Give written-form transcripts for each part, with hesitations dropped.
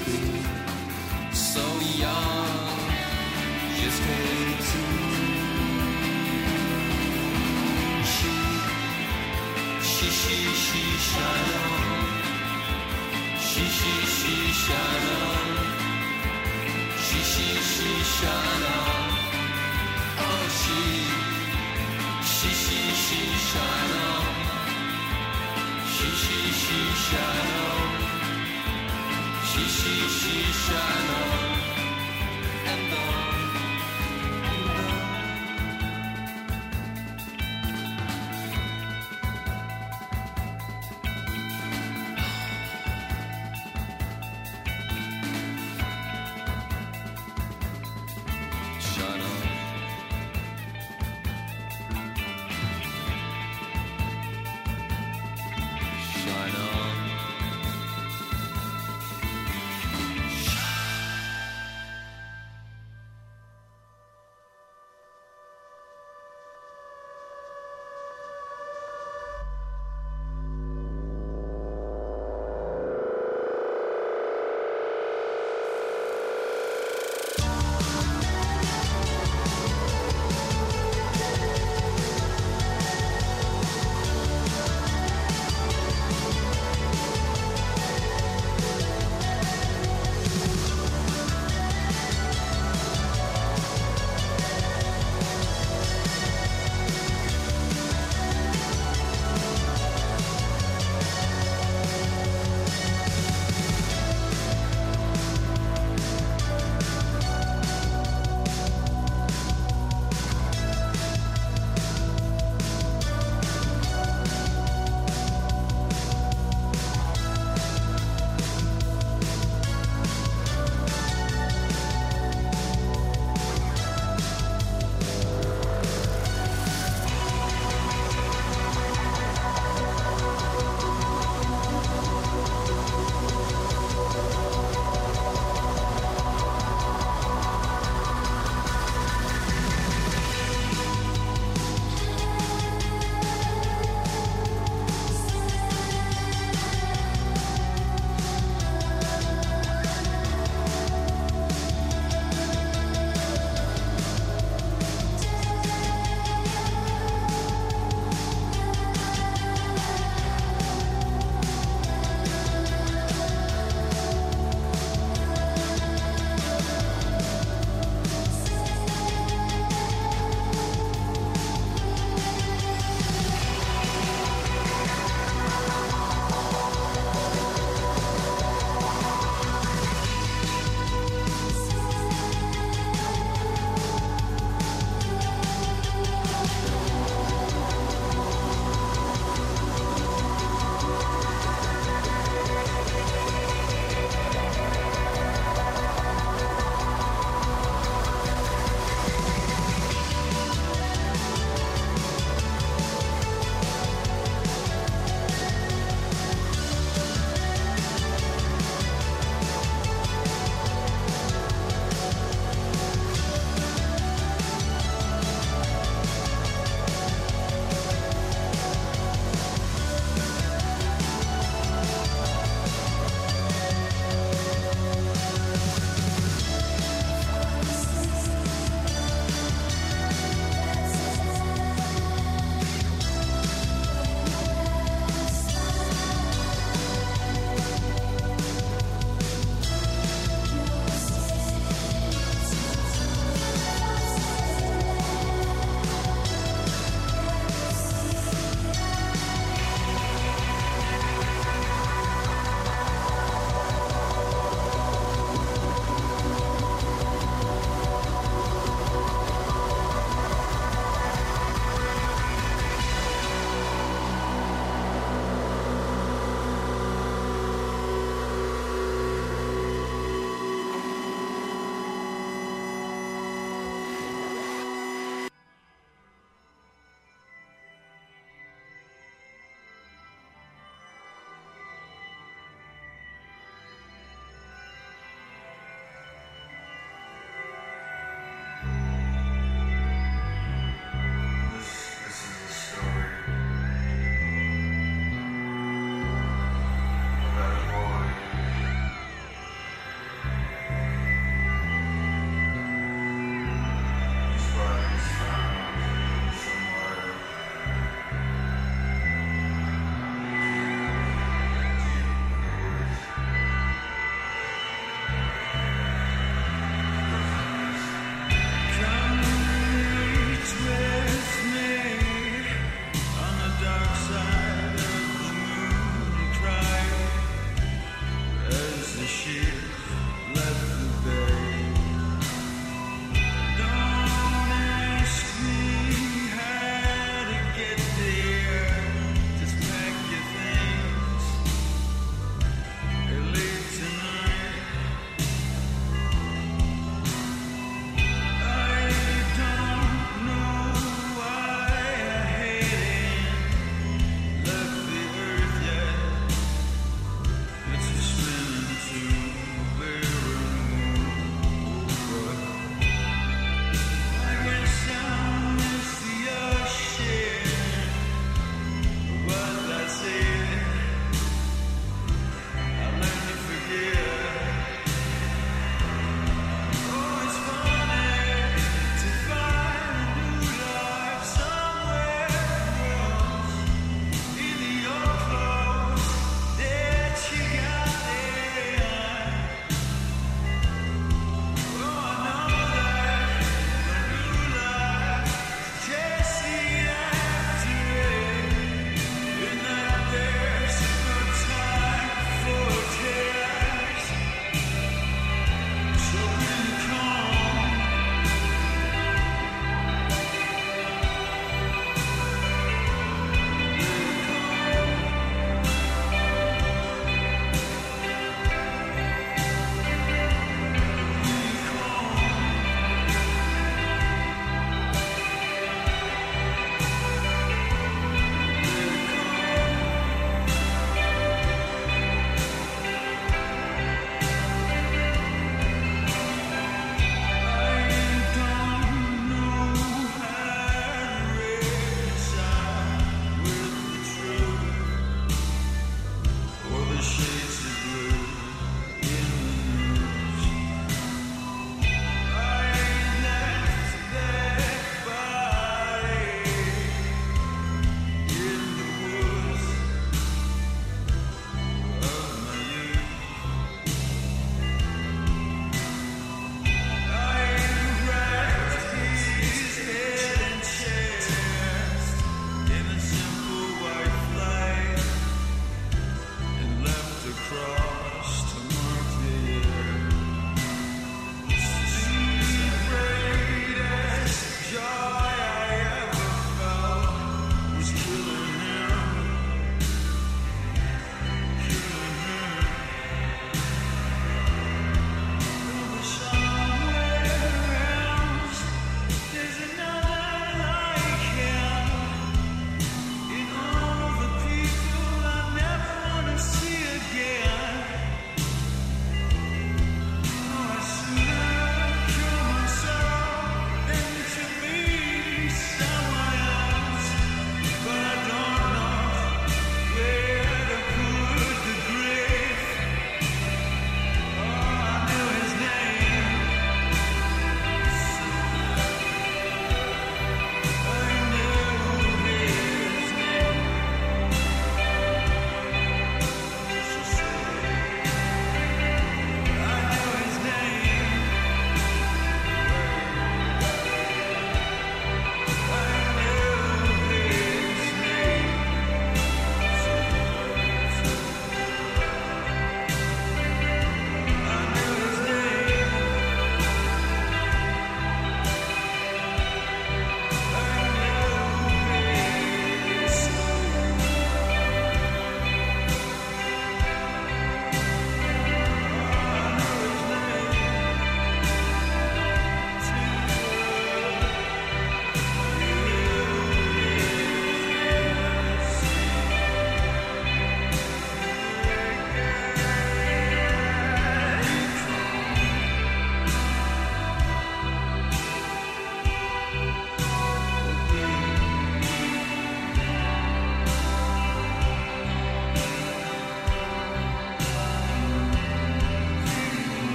So young, just 18. She shine on. She shine on. She shine on. Oh, she shine on. She shine on. She shine on. And on.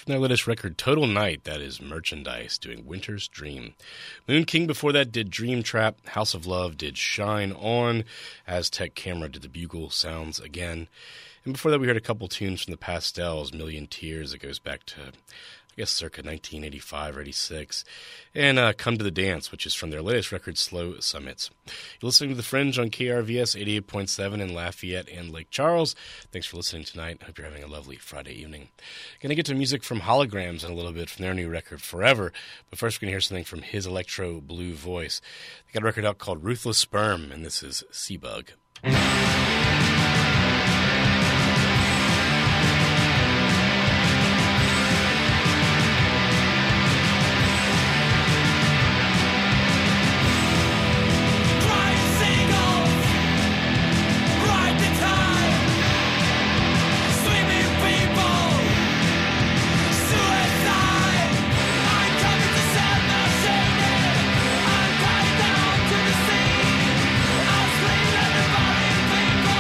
from their latest record, Total Night, that is Merchandise, doing Winter's Dream. Moon King before that did Dream Trap. House of Love did Shine On. Aztec Camera did The Bugle Sounds Again. And before that, we heard a couple tunes from the Pastels, Million Tears, that goes back to, I guess, circa 1985 or 86. And Come to the Dance, which is from their latest record, Slow Summits. You're listening to The Fringe on KRVS 88.7 in Lafayette and Lake Charles. Thanks for listening tonight. I hope you're having a lovely Friday evening. Going to get to music from Holograms in a little bit from their new record, Forever. But first, we're going to hear something from his electro blue voice. They got a record out called Ruthless Sperm, and this is Seabug. People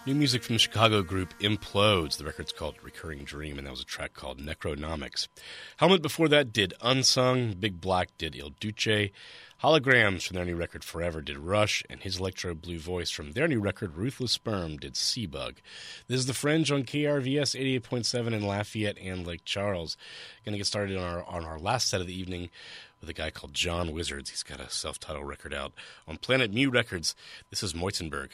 New music from the Chicago group Implodes. The record's called Recurring Dream, and that was a track called Necronomics. Helmet before that did Unsung. Big Black did Il Duce. Holograms from their new record Forever did Rush, and His Electro Blue Voice from their new record Ruthless Sperm did Seabug. This is The Fringe on KRVS 88.7 in Lafayette and Lake Charles. Going to get started on our last set of the evening with a guy called John Wizards. He's got a self-titled record out on Planet Mu Records. This is Moitzenberg.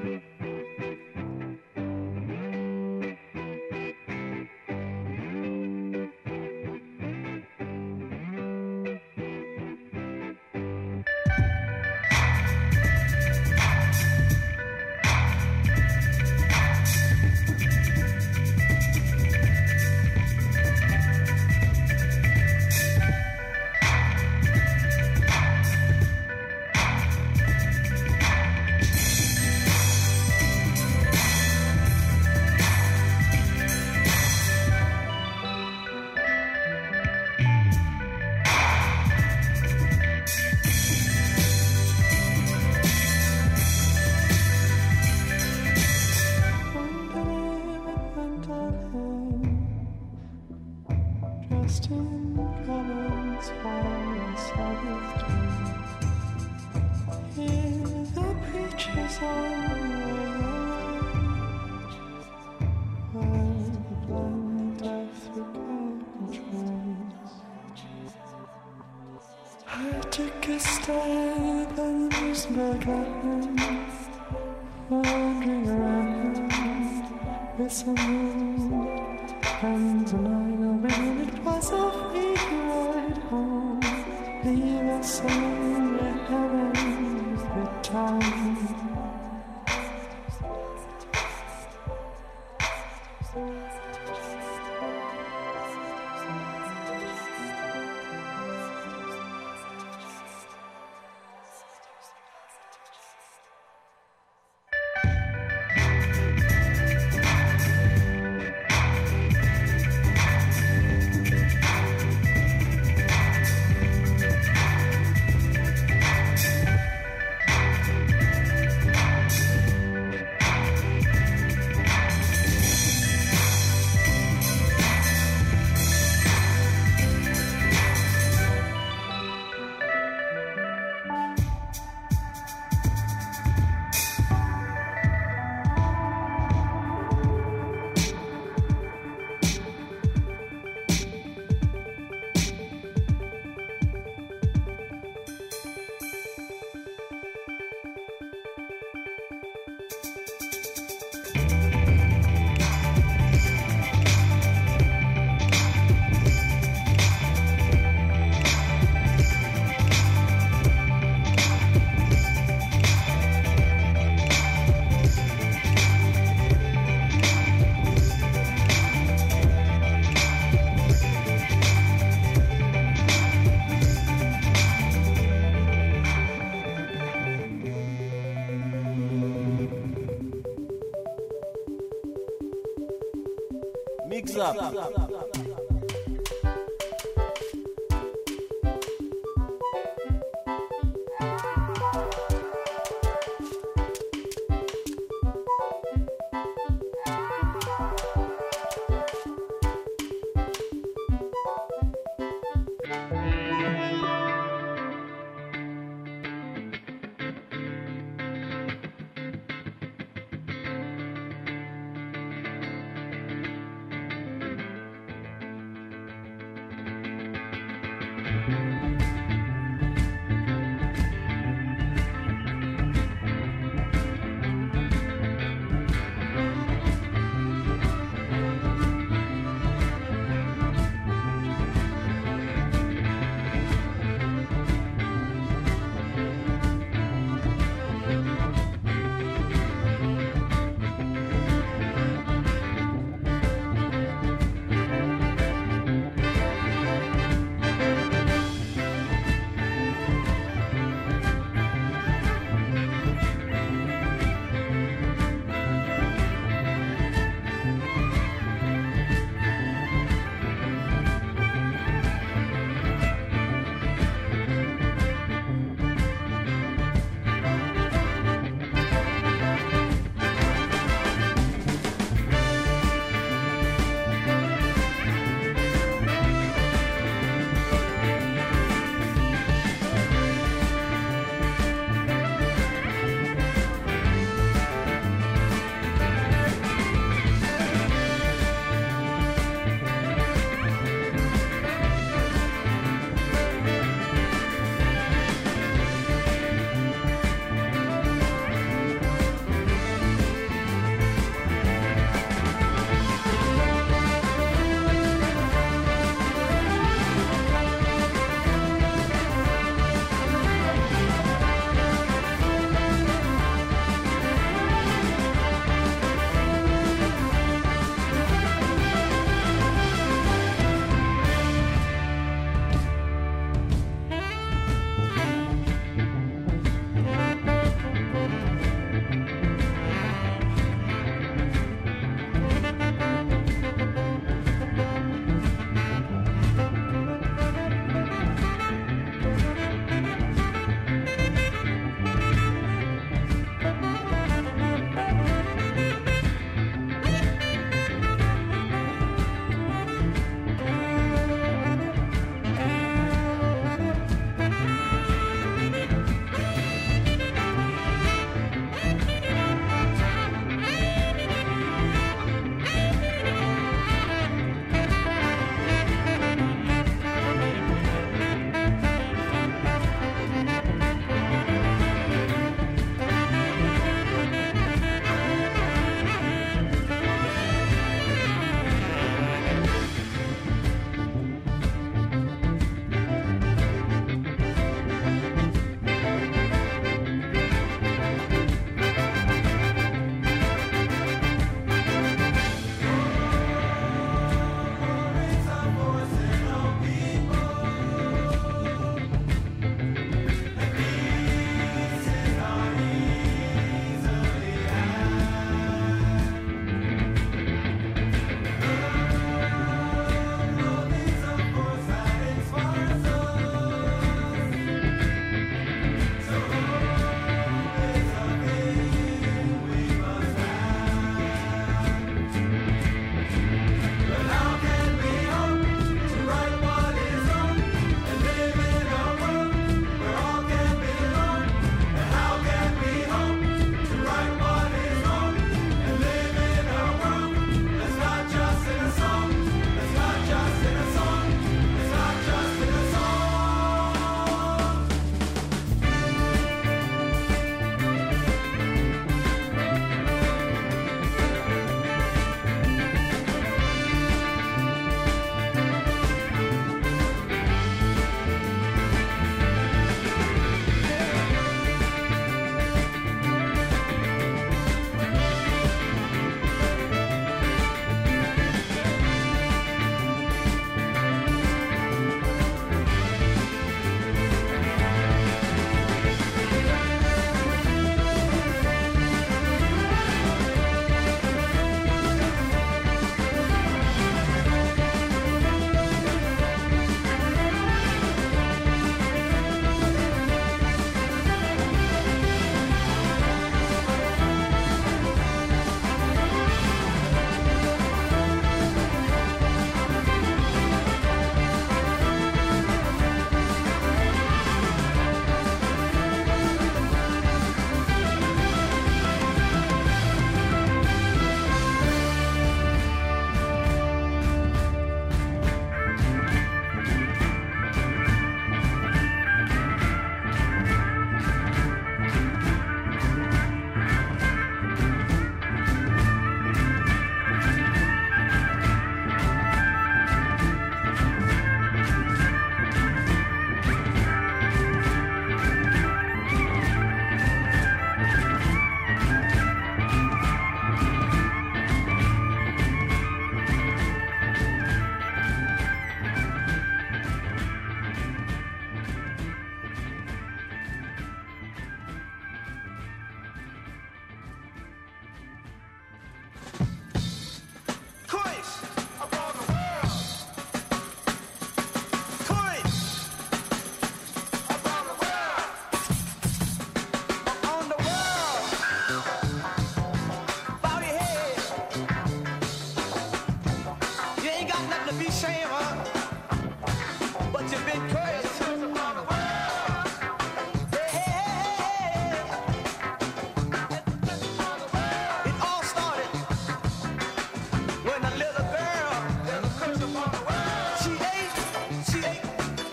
Mix up.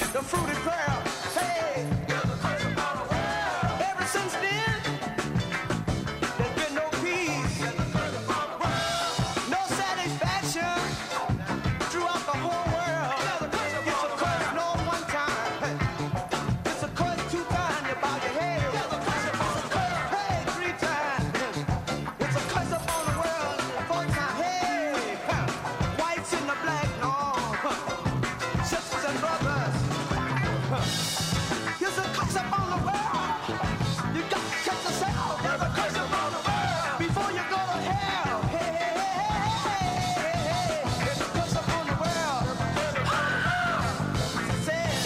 the fruity pearl. Hey, ever since then, there's been no peace, no satisfaction throughout the whole world. It's a curse, no one time. It's a curse two times, you bow your head. It's a curse, hey, three times. It's a curse upon the world, four times. Hey, whites and the black, no. Sisters and brothers. There's a curse upon the world. You got to check yourself. There's a curse upon the world before you go to hell. Hey, hey, hey, hey, hey, hey. There's a curse upon the world. It says,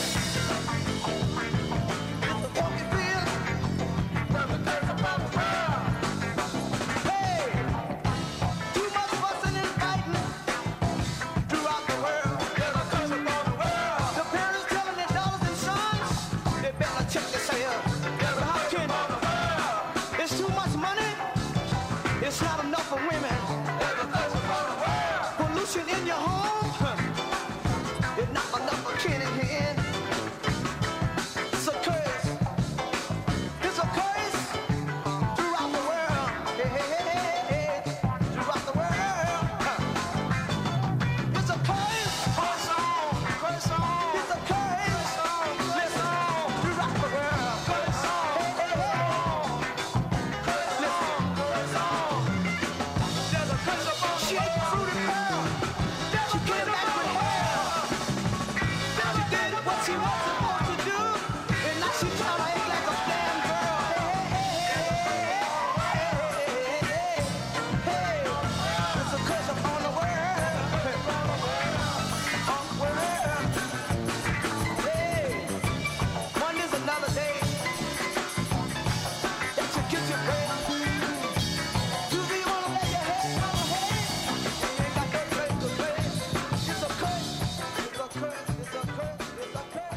it's a walking field. There's a curse upon the world. Hey, too much fussing and fighting throughout the world. There's a curse upon the world. The parents telling their daughters and sons, they better check themselves. But how can it's too much money? It's not enough for women. There's a curse upon the world. Pollution in your home. It's not enough for kin and hen. It's a curse. It's a curse throughout the world. Hey, hey, hey, hey, hey. Throughout the world. It's a curse. Curse on. Curse on. It's a curse. Listen. Throughout the world. Curse on. Hey, hey, hey. Listen. Curse on. There's a curse upon she ate the fruity pearl. She came back with hell. She did what she was supposed to do, and now she trying to act like a damn girl. Hey, it's a curse upon the world. Hey, one is another day that you get your bread. You really wanna lay your head on the head? You ain't got no place to play. It's a curse. It's a curse. It's a curse. It's a curse.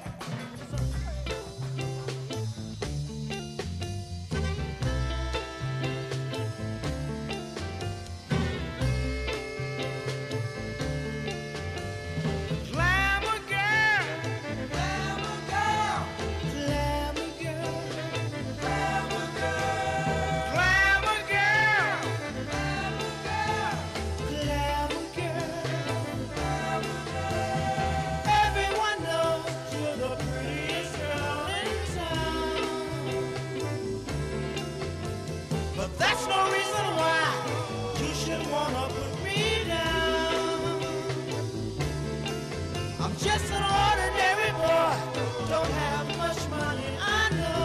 Glamour girl, glamour girl, glamour girl, glamour girl, glamour girl, glamour girl. Everyone knows you're the prettiest girl in town, but that's no reason why you should wanna put me down. I'm just an ordinary boy, don't have much money, I know,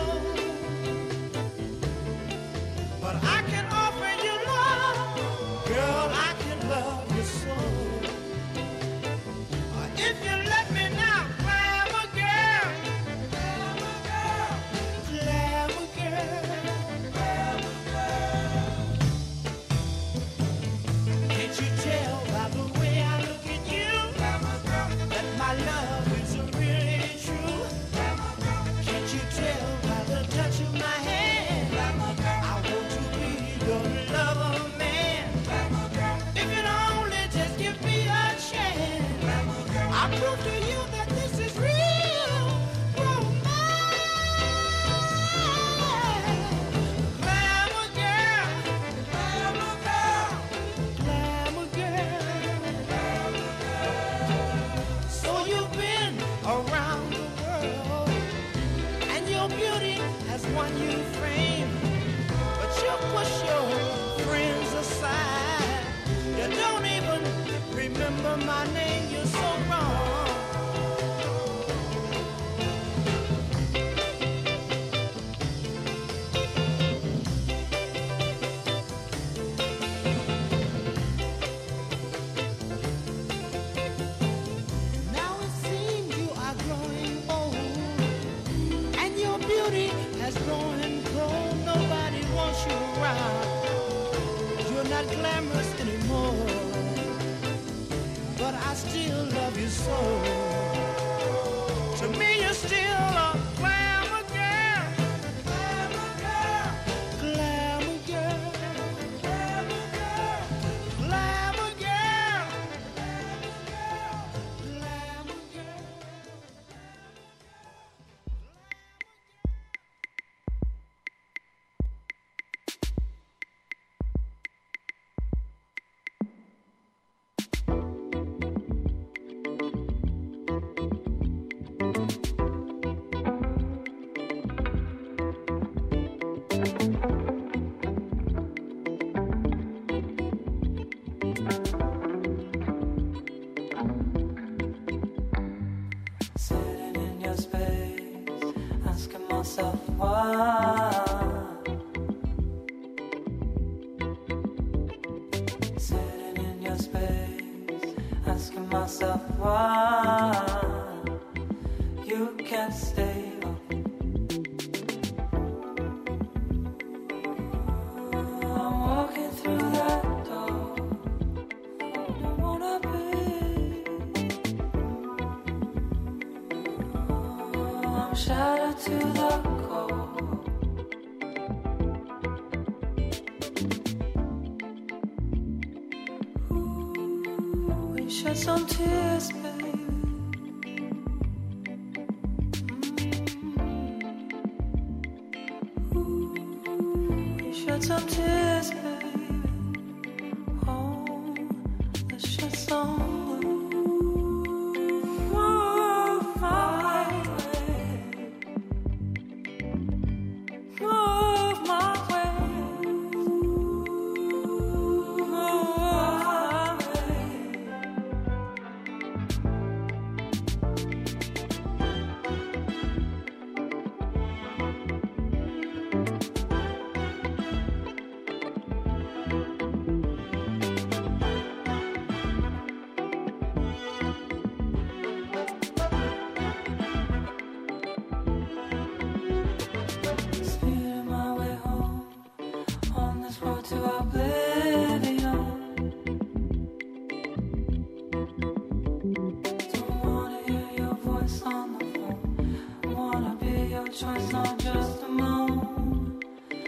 but I can offer you love, girl, I can love you so. If you let me now, glamour girl, glamour girl, glamour girl, glamour girl. Can't you tell by the way I look at you that my love is really true? Can't you tell by the touch of my hand I want to be your lover, man? If you'd only just give me a chance, I'll prove to you that this is real romance. Glamour girl, glamour girl, glamour girl. So you've been around the world, and your beauty has won you fame, but you push your friends aside. You don't even remember my name. You're so wrong. Now it seems you are growing old, and your beauty has grown cold. Nobody wants you around. You're not glamorous anymore, but I still love you so. To me, you're still a glamour girl, glamour girl, glamour girl, glamour girl, glamour girl, glamour girl. myself why. Sitting in your space, asking myself why you can't stay up. I'm walking through that door. Don't wanna be. I'm shattered to the core. Ooh, shed some tears, baby. Ooh, shed some tears, baby. Oh, let's shed some. Move my way. Move my way. Move my way. Speeding my way home on this road to oblivion. Don't wanna hear your voice on the phone. Wanna be your choice, not just a moan.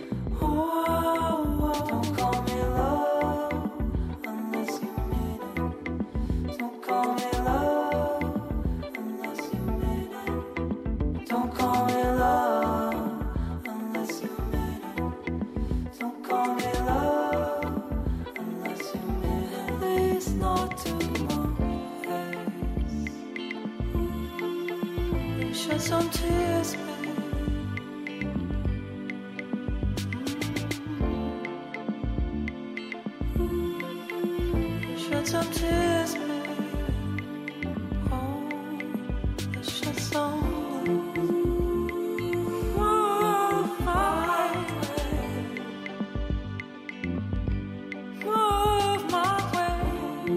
Oh, don't call me love unless you mean it. Don't call me love unless you mean it. Don't call me love unless you mean it. Don't call me love unless you mean it. At least not to my face. Ooh, shed some tears, baby. Ooh, shed some tears, baby. Oh, let's shed some. Move my way. Move my way.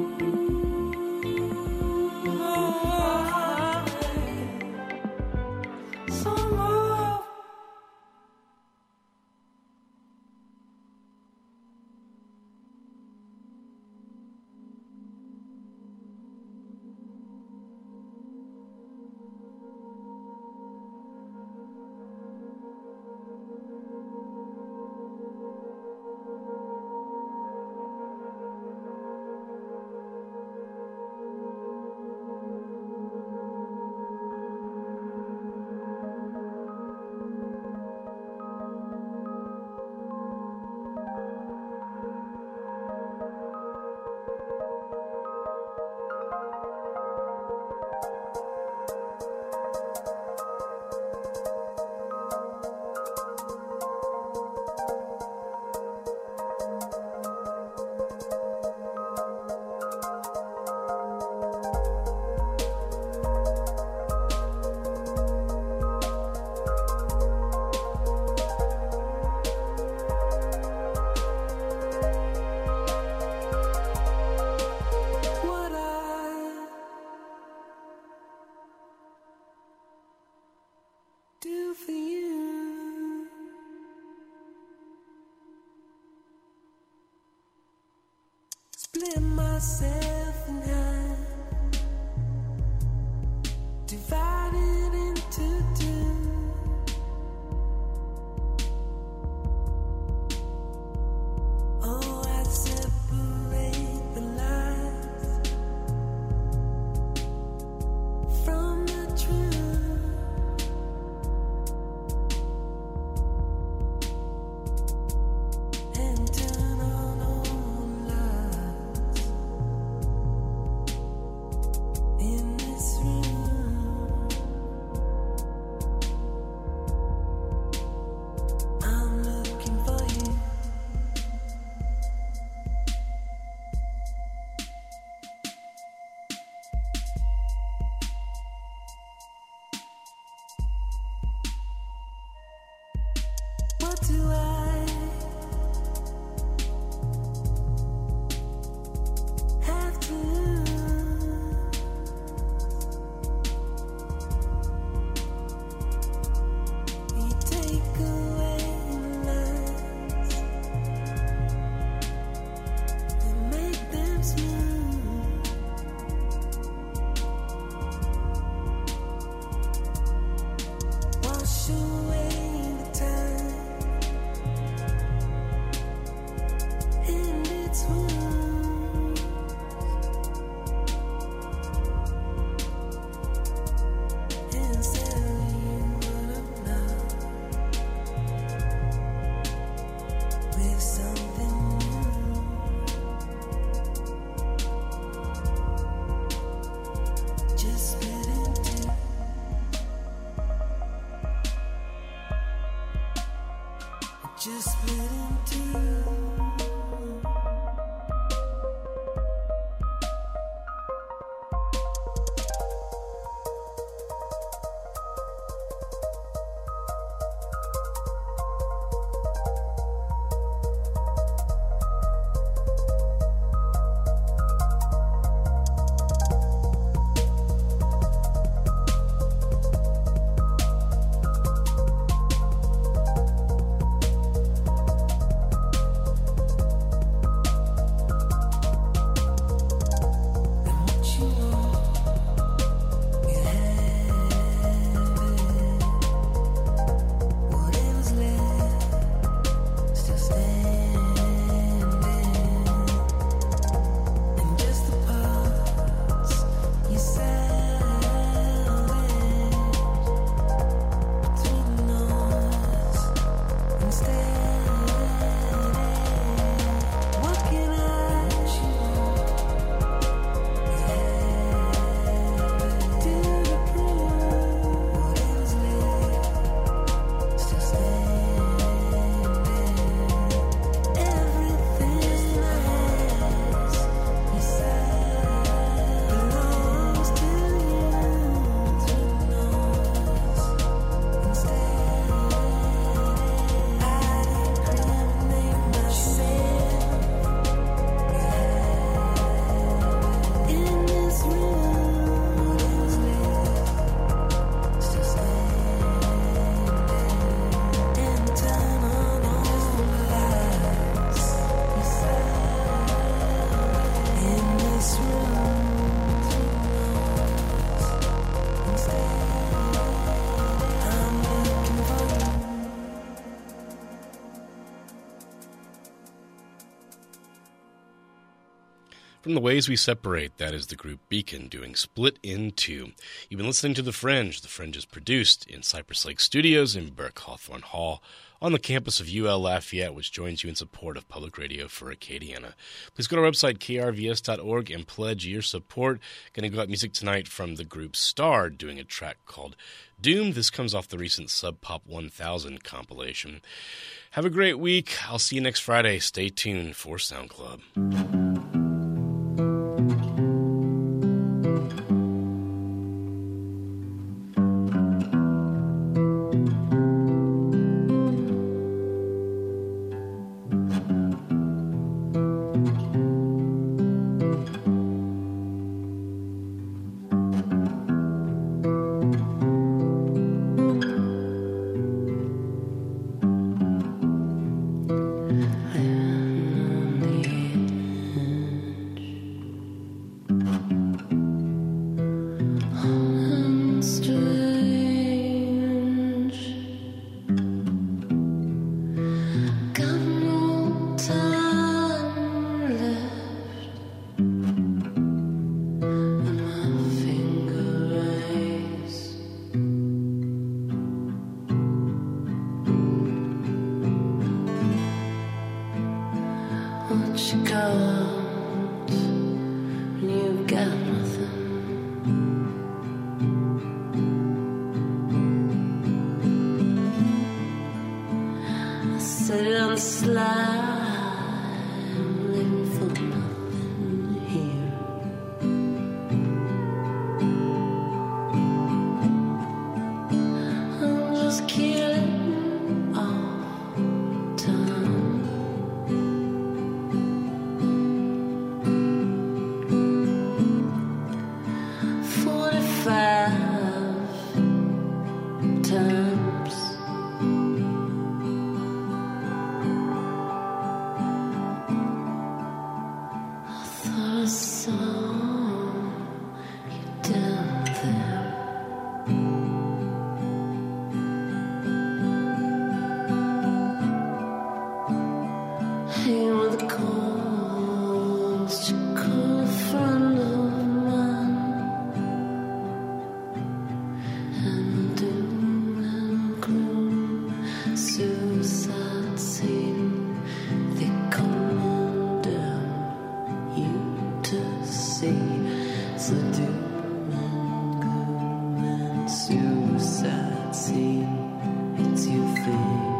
Move my way. So move. What I do for you. Split myself in half, divided into two. Oh, I'd separate the lies from the truth. And turn on all lights. do I have to lose? You take away lines and make them smooth. Wash away the time and its wounds. And sell you what I'm not with something new. Just spit into. Just split in two. From the Ways We Separate, that is the group Beacon doing Split in Two. You've been listening to The Fringe. The Fringe is produced in Cypress Lake Studios in Burke Hawthorne Hall on the campus of UL Lafayette, which joins you in support of public radio for Acadiana. Please go to our website, krvs.org, and pledge your support. Going to go out music tonight from the group Star doing a track called Doom. This comes off the recent Sub Pop 1000 compilation. Have a great week. I'll see you next Friday. Stay tuned for Sound Club. What you got when you've got nothing? I set it on the slide, I'm living for nothing here. I'm just killing off see, it's your face.